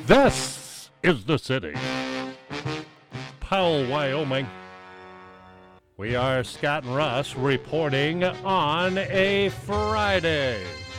This is the city. Powell, Wyoming. We are Scott and Russ reporting on a Friday.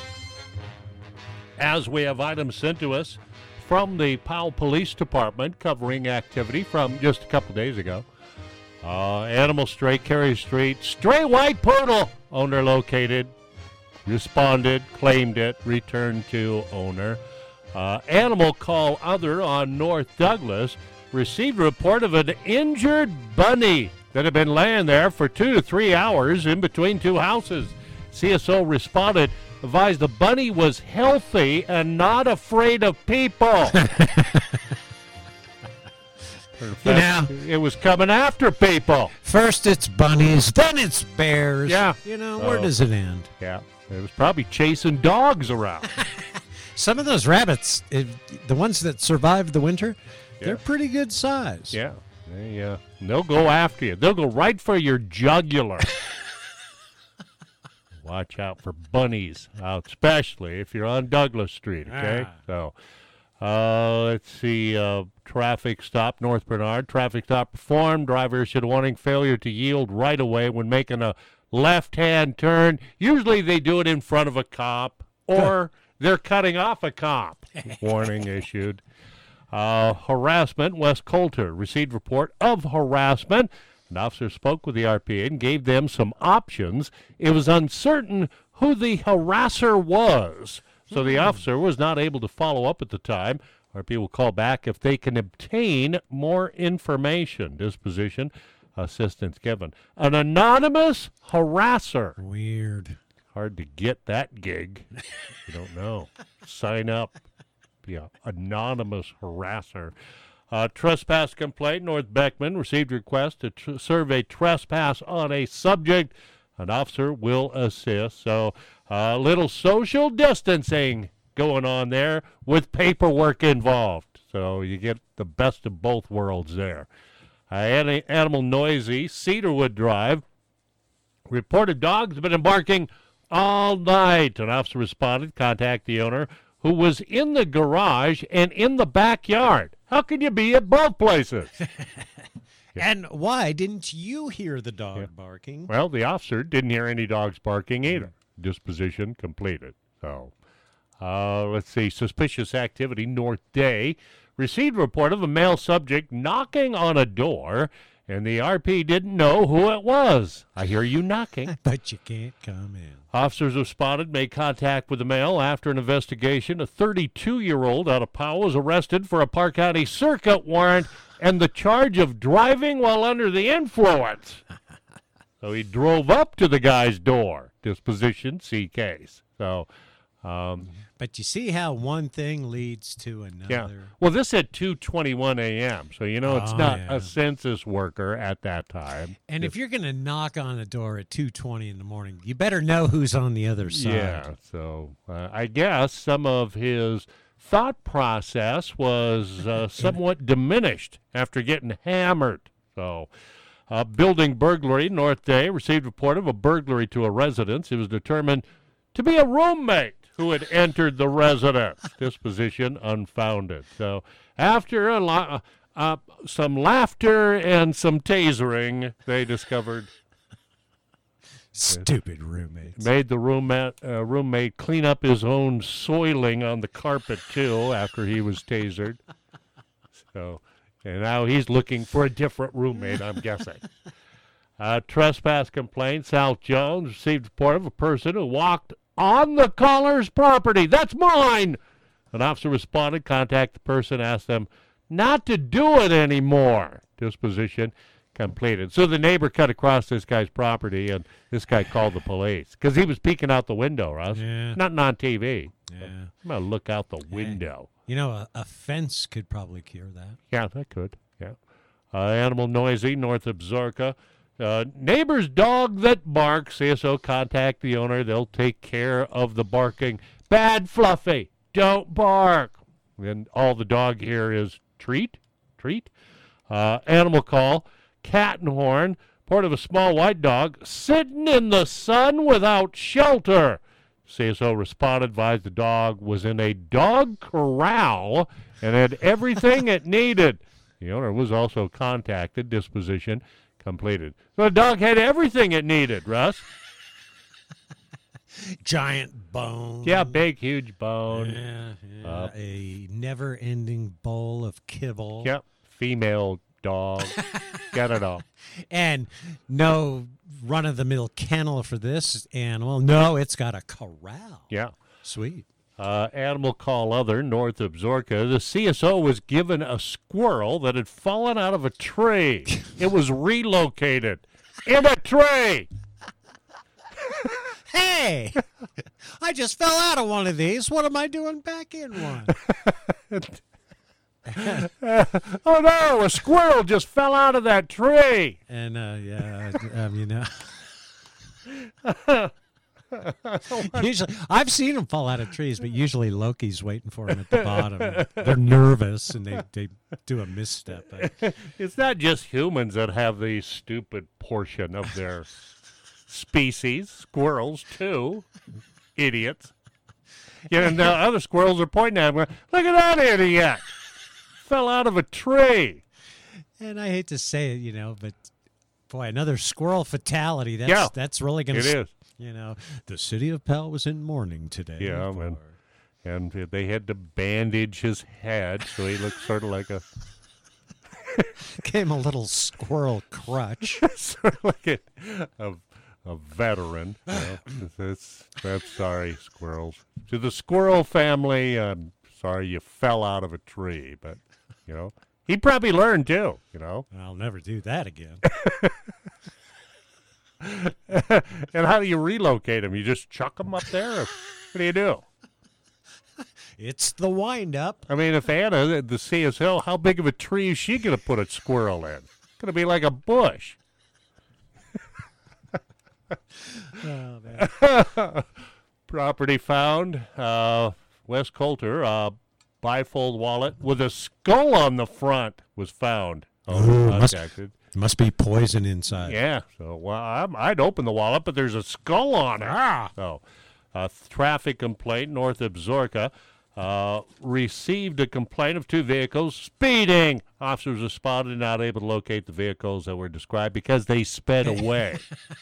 As we have items sent to us from the Powell Police Department covering activity from just a couple days ago. Animal stray, Carey Street, stray white poodle, owner located, responded, claimed it, returned to owner. Animal call other on North Douglas, received a report of an injured bunny that had been laying there for 2 to 3 hours in between two houses. CSO responded, advised the bunny was healthy and not afraid of people. Fact, it was coming after people. First it's bunnies, then it's bears. Yeah. Where does it end? Yeah, it was probably chasing dogs around. Some of those rabbits, the ones that survived the winter, they're pretty good size. Yeah, they'll go after you. They'll go right for your jugular. Watch out for bunnies, especially if you're on Douglas Street, okay? So, let's see, traffic stop, North Bernard. Traffic stop performed. Driver issued a warning, failure to yield right away when making a left-hand turn. Usually they do it in front of a cop or they're cutting off a cop. Warning issued. Harassment, West Coulter received report of harassment. An officer spoke with the RPA and gave them some options. It was uncertain who the harasser was, so the officer was not able to follow up at the time. RPA will call back if they can obtain more information. Disposition assistance given. An anonymous harasser. Weird. Hard to get that gig. You don't know. Sign up. Be an anonymous harasser. Trespass complaint. North Beckman received request to serve a trespass on a subject. An officer will assist. So a little social distancing going on there with paperwork involved. So you get the best of both worlds there. Animal noisy. Cedarwood Drive. Reported dogs have been barking all night. An officer responded, contact the owner, who was in the garage and in the backyard. How can you be at both places? And why didn't you hear the dog barking? Well, the officer didn't hear any dogs barking either. Disposition completed. So, let's see. Suspicious activity, North Day. Received a report of a male subject knocking on a door, and the RP didn't know who it was. I hear you knocking. But you can't come in. Officers responded, made contact with the male. After an investigation, a 32-year-old out of Powell was arrested for a Park County Circuit warrant and the charge of driving while under the influence. So he drove up to the guy's door. Disposition, see case. So, but you see how one thing leads to another. Yeah. Well, this at 2:21 a.m., so it's not a census worker at that time. And if you're going to knock on a door at 2:20 in the morning, you better know who's on the other side. Yeah, so I guess some of his thought process was somewhat diminished after getting hammered. So, building burglary, North Day received report of a burglary to a residence. It was determined to be a roommate who had entered the residence. Disposition unfounded. So after some laughter and some tasering, they discovered stupid roommates. Made the roommate clean up his own soiling on the carpet too after he was tasered. So, and now he's looking for a different roommate, I'm guessing. Trespass complaint. South Jones received report of a person who walked on the caller's property. That's mine. An officer responded, contact the person, asked them not to do it anymore. Disposition completed. So the neighbor cut across this guy's property, and this guy called the police because he was peeking out the window, Russ. Yeah. Not on TV. Yeah. I'm going to look out the window. A fence could probably cure that. Yeah, that could. Yeah. Animal noisy, north of Zorka. Neighbor's dog that barks. CSO contact the owner. They'll take care of the barking. Bad Fluffy. Don't bark. And all the dog here is treat. Animal call. Cat and horn. Report of a small white dog sitting in the sun without shelter. CSO responded, advised the dog was in a dog corral and had everything it needed. The owner was also contacted. Disposition completed. So the dog had everything it needed, Russ. Giant bone. Yeah, big, huge bone. Yeah. A never-ending bowl of kibble. Yep, female dog. Got it all. And no run-of-the-mill kennel for this animal. No, it's got a corral. Yeah. Sweet. Animal call other north of Zorka. The CSO was given a squirrel that had fallen out of a tree. It was relocated in a tree. Hey, I just fell out of one of these. What am I doing back in one? Oh, no, a squirrel just fell out of that tree. And, usually, I've seen them fall out of trees, but usually Loki's waiting for them at the bottom. They're nervous, and they do a misstep. It's not just humans that have the stupid portion of their species. Squirrels, too. Idiots. And the other squirrels are pointing at him. Look at that idiot. Fell out of a tree. And I hate to say it, but boy, another squirrel fatality. That's really going to. It is. The city of Pell was in mourning today. Yeah, and they had to bandage his head, so he looked sort of like a. Came a little squirrel crutch. Sort of like a veteran. That's sorry, squirrels. To the squirrel family, I'm sorry you fell out of a tree, but he probably learned too. I'll never do that again. And how do you relocate them? You just chuck them up there? Or what do you do? It's the wind-up. I mean, if Anna, the CSL, how big of a tree is she going to put a squirrel in? It's going to be like a bush. Oh, man. Property found. West Coulter, bifold wallet with a skull on the front was found. Contacted. Must be poison inside. Yeah. So, I'd open the wallet, but there's a skull on it. So, traffic complaint north of Zorka. Received a complaint of two vehicles speeding. Officers were spotted and not able to locate the vehicles that were described because they sped away.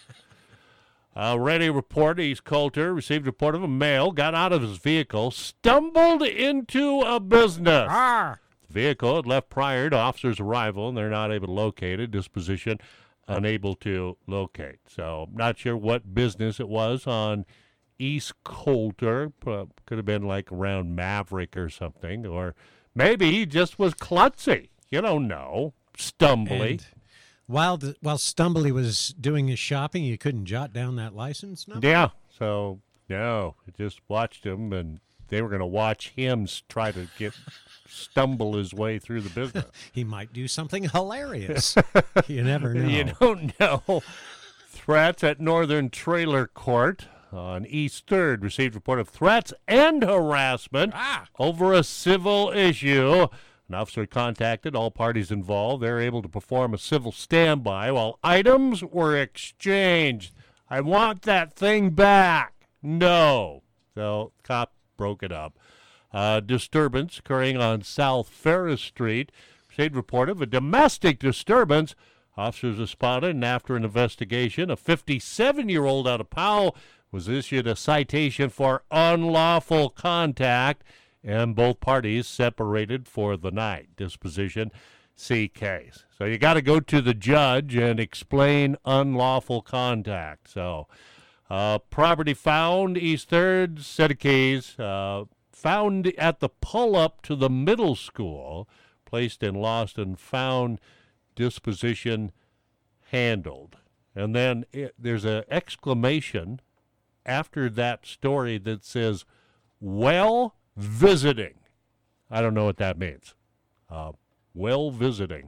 Ready report, East Coulter received a report of a male, got out of his vehicle, stumbled into a business. The vehicle had left prior to officers' arrival, and they're not able to locate it. Disposition unable to locate. So, not sure what business it was on East Coulter. Could have been like around Maverick or something, or maybe he just was klutzy. You don't know. Stumbly. And while Stumbly was doing his shopping, you couldn't jot down that license number? Yeah. So, no, just watched him, and they were going to watch him try to stumble his way through the business. He might do something hilarious. You never know. You don't know. Threats at Northern Trailer Court on East 3rd received report of threats and harassment over a civil issue. An officer contacted all parties involved. They're able to perform a civil standby while items were exchanged. I want that thing back. No. So, cop broke it up. Disturbance occurring on South Ferris Street. Received report of a domestic disturbance. Officers responded, and after an investigation, a 57-year-old out of Powell was issued a citation for unlawful contact, and both parties separated for the night. Disposition, C case. So you got to go to the judge and explain unlawful contact. So property found, East 3rd, set of keys, found at the pull-up to the middle school, placed in lost and found, disposition handled. And then there's an exclamation after that story that says, well visiting. I don't know what that means. Well visiting.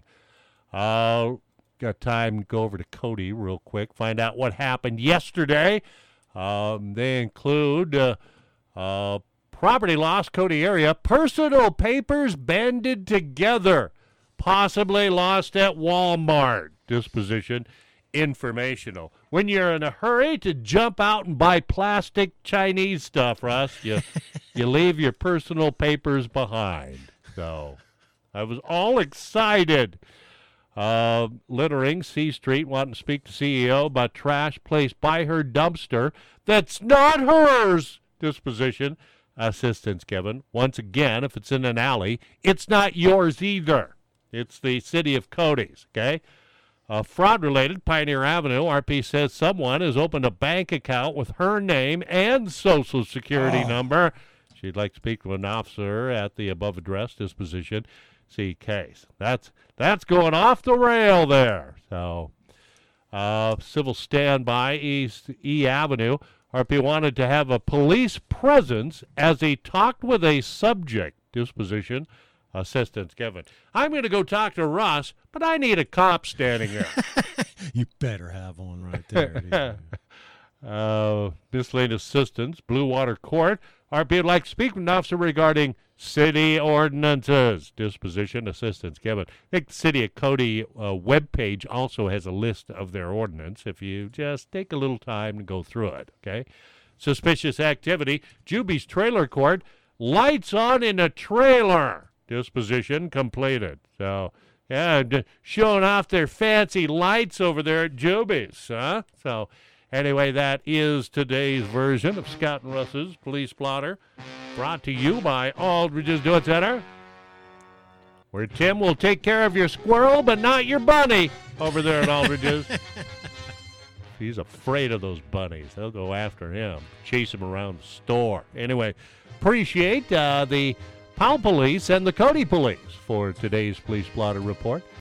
Got time to go over to Cody real quick, find out what happened yesterday. They include property loss, Cody area, personal papers banded together, possibly lost at Walmart. Disposition informational. when you're in a hurry to jump out and buy plastic Chinese stuff, Russ, you leave your personal papers behind. So I was all excited. Littering, C Street, wanting to speak to CEO about trash placed by her dumpster that's not hers. Disposition. Assistance given. Once again, if it's in an alley, it's not yours either. It's the city of Cody's, okay? Fraud-related, Pioneer Avenue, RP says someone has opened a bank account with her name and social security number. She'd like to speak to an officer at the above address. Disposition. See case. That's going off the rail there. So, civil standby, East E Avenue. RP wanted to have a police presence as he talked with a subject. Disposition. Assistance given. I'm going to go talk to Russ, but I need a cop standing there. You better have one right there. Miscellaneous assistance, Blue Water Court. RP would like to speak with an officer regarding city ordinances. Disposition. Assistance given. I think the City of Cody webpage also has a list of their ordinance if you just take a little time to go through it, okay? Suspicious activity, Juby's Trailer Court. Lights on in a trailer. Disposition completed. So, yeah, showing off their fancy lights over there at Juby's, huh? So, anyway, that is today's version of Scott and Russ's Police Blotter, brought to you by Aldridge's Do It Center, where Tim will take care of your squirrel, but not your bunny over there at Aldridge's. He's afraid of those bunnies. They'll go after him, chase him around the store. Anyway, appreciate the Powell Police and the Cody Police for today's Police Blotter Report.